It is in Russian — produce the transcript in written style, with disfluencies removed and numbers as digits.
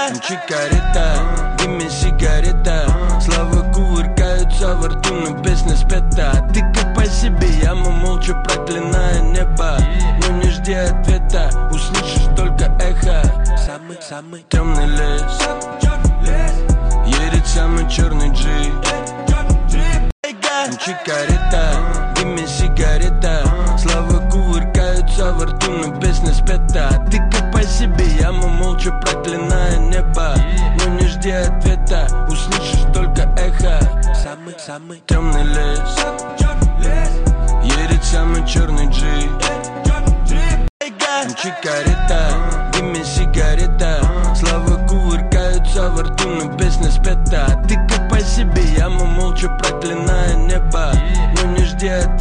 Чикарета, дыми сигарета. Слова кувыркаются во рту, но песня спета. Ты как по себе, яма молча проклиная небо. Но не жди ответа, услышишь только эхо. Самый темный лес, едет самый черный джип. Чикарета, дыми сигарета. Слова кувыркаются во рту, но песня спета. Ты как по себе, яма молча проклиная небо. Но не жди ответа, услышишь только эхо. Самый темный лес, едет самый черный джип. Чикарета, дыми сигарета. Слова кувыркаются во рту, но песня спета. Ты как по себе, яма молча проклиная небо. Но не жди ответа.